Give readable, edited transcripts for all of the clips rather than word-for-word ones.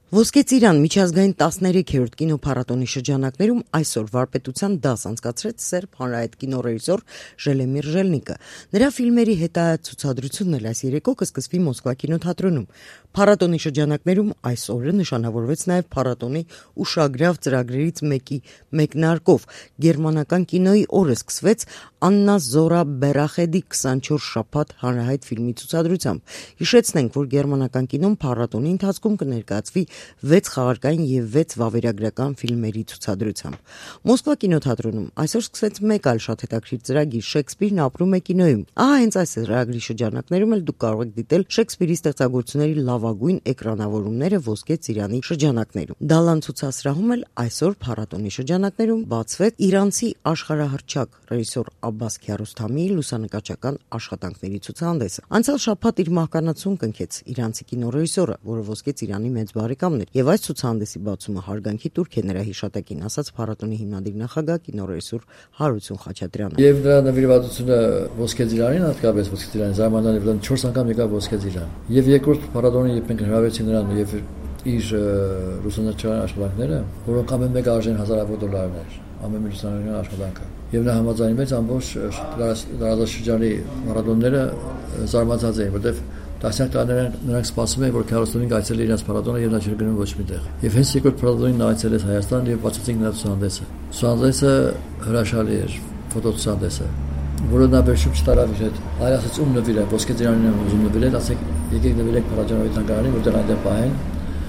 Ոսկե ծիրան միջազգային 13-րդ կինոփառատոնի շրջանակներում այսօր վարպետության դաս անցկացրեց սերբ հանրահայտ կինոռեժիսոր Ժելեմիր Ժելնիկը։ Նրա ֆիլմերի հետայած ցուցադրությունն էլ այս երեկո կսկսվի Մոսկվա կինոթատրոնում։ Փառատոնի շրջանակներում այս օրը նշանավորվեց նաև փառատոնի ուշագրավ ծրագրերից մեկի մեկնարկով։ Գերմանական կինոյի օրը սկսվեց Աննա Զորա Բերախեդի 24 շաբաթ հանրահայտ ֆիլմի ցուցադրությամբ։ Հիշեցնենք, որ գերմանական կինոն փառատոնի ընթացքում կներկայացվի 6 խաղարկային եւ 6 վավերագրական ֆիլմերի ցուցադրությամբ։ Մոսկվա կինոթատրոնում այսօր սկսվեց մեկ այլ շատ հետաքրքիր ծրագիր՝ Շեքսպիրն ապրում է կինոյում։ Հենց այս ծրագրի շրջանակներում էլ դուք կարող եք դիտել Շեքսպիրի ստեղծագործությունների լավագույն էկրանավորումները Ոսկե ծիրանի շրջանակներում։ Դալան ցուցասրահում էլ այսօր փառատոնի շրջանակներում բացվեց իրանցի աշխարհահռչակ ռեժիսոր Աբբաս Քիարոստամիի լուսանկարչական աշխատանքների ցուցահանդեսը։ Անցյալ շաբաթ իր մահկանացուն կնքեց իրանցի կինոռեժիսորը, որը Ոսկե ծիրանի մեծ բարեկամն էր, եւ այս ցուցահանդեսի բացումը հարգանքի տուրք է նրա հիշատակին, ասաց փառատոնի հիմնադիր նախագահ կինոռեժիսոր Հարություն Խաչատրյանը։ Եվ նրա նվիրվածությունը Ոսկե ծիրանին, հատկապես Ոսկե ծիրանի զարմանալի 4 անգամ եկավ Ոսկե ծիրան։ Եվ երկրորդ փառատոնի երբ մենք հրավիրեցինք նրան եւ իր լուսանկարչական աշխատանքները, որոնք ամեն մեկը արժեն հազարավոր դոլարներ, ամեն մի լուսանկարչական աշխատանքը։ Եվ նա համաձայնվեց ամբողջ տարածաշրջանի փառատոնները զարմացած էին, որտեղ տասնյակ տարիներ նրանք սպասում էին, որ Քիարոստամին այցելի իրենց փառատոնը եւ նա չէր գնում ոչ մի տեղ։ Եվ հենց երկրորդ փառատոնին նա այցելեց Հայաստան եւ բացեցինք նրա ցուցահանդեսը։ Ցուցահանդեսը հրաշալի էր, ֆոտոցուցահանդեսը, որը նա վերջում չտարավ իր հետ։ Այլ ասաց ում նվիրել, Ոսկե ծիրանին եմ ուզում նվիրել, ասեք եկեք նվիրեք Փարաջանովի թանգարանին, որտեղ այնտեղ պահեն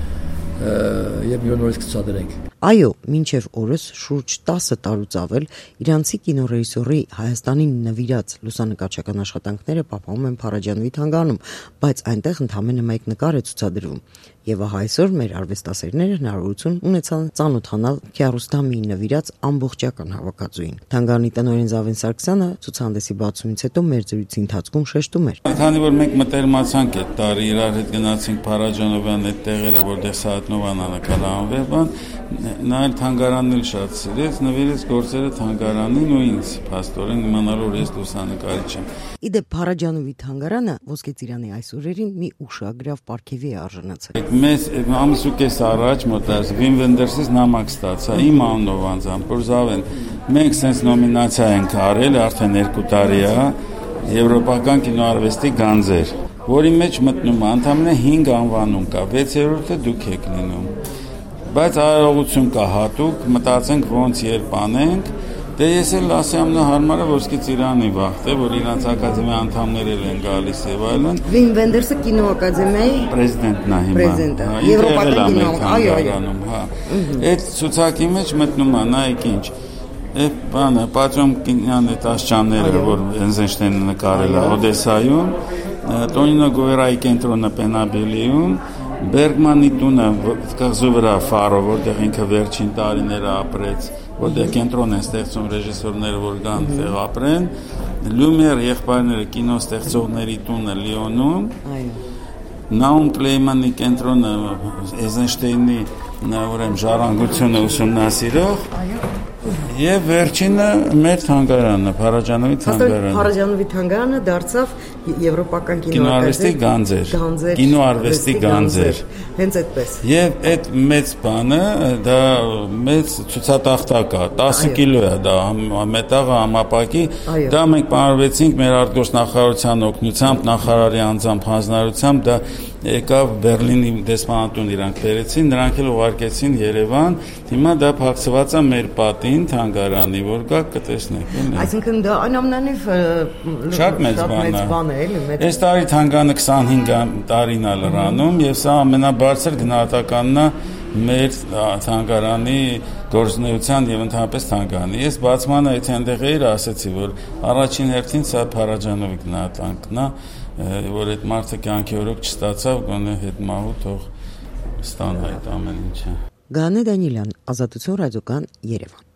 եւ մի օր նորից կցուցադրենք։ Այո, մինչև օրս շուրջ 10 տարուց ավել իրանցի կինոռեժիսորի Հայաստանին նվիրած լուսանկարչական աշխատանքները պահպանում են Փարաջանովի թանգարանում, բայց այնտեղ ընդամենը մեկ նկար է ցուցադրվում։ Եվ այսօր մեր արվեստասերները հնարավորություն ունեցան ծանոթանալ Քիարոստամիի նվիրած ամբողջական հավաքածուին։ Թանգարանի տնօրեն Զավեն Սարգսյանը ցուցահանդեսի բացումից հետո մեր զրույցի ընթացքում շեշտում էր. Քանի որ մենք մտերմացանք այդ տարի, իրար հետ գնացինք Փարաջանովյան այդ տեղերը, որտեղ Սահատնովան նկարահանվել, նա էլ թանգարանն էլ շատ սիրեց, նվիրեց գործերը թանգարանին ու ինձ, փաստորեն իմանալով ես լուսանկարիչ եմ։ Իդեպ Փարաջանովի թանգարանը Ոսկե ծիրանի այս օրերին մի ուշագրավ պարգևի է արժանացել։ Մեզ ամիս ու կես առաջ մոտած Վին Վենդերսից նամակ ստացա իմ անունով անձամբ, որ Զավեն, մենք սենց նոմինացիա ենք արել արդեն 2 տարի է եվրոպական կինոարվեստի գանձեր, որի մեջ մտնում է ընդամենը 5 անվանում կա, 6-րդը դուք եք լինում։ Բայց արարողություն կա հատուկ, մտածենք ոնց երբ անենք, դե ես էլ ասեմ նա հարմարը Ոսկե ծիրանի վաղ, որ իրանց ակադեմիա անդամներ են գալիս եւ այլն։ Վին Վենդերսը կինոակադեմիայի պրեզիդենտն է հիմա։ Պրեզիդենտը։ Եվրոպական կինո, այո։ Հա։ Այդ ցուցակի մեջ մտնում է նայեք ինչ։ Այդ բանը Պատրոմկինյան այդ աշճանները, որ Էնզենշտեյնը նկարել է Օդեսայում, Տոնինո Գուերայի կենտրոնը Պենաբելիում, Բերգմանի տունը կղզու վրա Ֆարո, որտեղ ինքը վերջին տարիները ապրեց, որտեղ կենտրոն են ստեղծում ռեժիսորները, որ գան տեղ ապրեն, Լյումիեր եղբայրները կինո ստեղծողների տունը Լիոնում, Նաում Կլեյմանի կենտրոնը Էյզենշտեյնի ուրեմն ժառանգությունը ուսումնասիրող, եւ վերջինը մեր թանգարանը, Փարաջանովի թանգարանը։ Փարաջանովի թանգարանը դարձավ եվրոպական կինոարվեստի գանձեր, կինոարվեստի գանձեր։ Հենց այդպես։ Եվ այդ մեծ բանը, դա մեծ ցուցատախտակ է, 10 կիլո է դա, մետաղը համապակի, դա մենք պարարվեցինք մեր արտգործնախարարության օգնությամբ, նախարարի անձամբ հանձնարարությամբ, դա եկավ Բերլինի դեսպանատուն իրանք բերեցին, նրանք էլ ուղարկեցին Երևան, հիմա դա փակցված է մեր պատին թանգարանի, որ գաք կտեսնեք։ Այսինքն դա անամնանիվ շատ մեծ բան է, էլի։ Այս տարի թանգարանը 25 տարին է լրանում եւ սա ամենաբարձր գնահատականն է մեր թանգարանի գործունեության եւ ընդհանրապես թանգարանի։ Ես բացմանը եթե այնտեղ էի, ասացի, որ առաջին հերթին սա Փարաջանովի գնահատանքն է, որ այդ մարդը կյանքի օրոք չստացավ, գոնե հետ մահու թող ստանա այդ ամեն ինչը։ Գանե Դանիելյան, Ազատություն ռադիոկան, Երևան։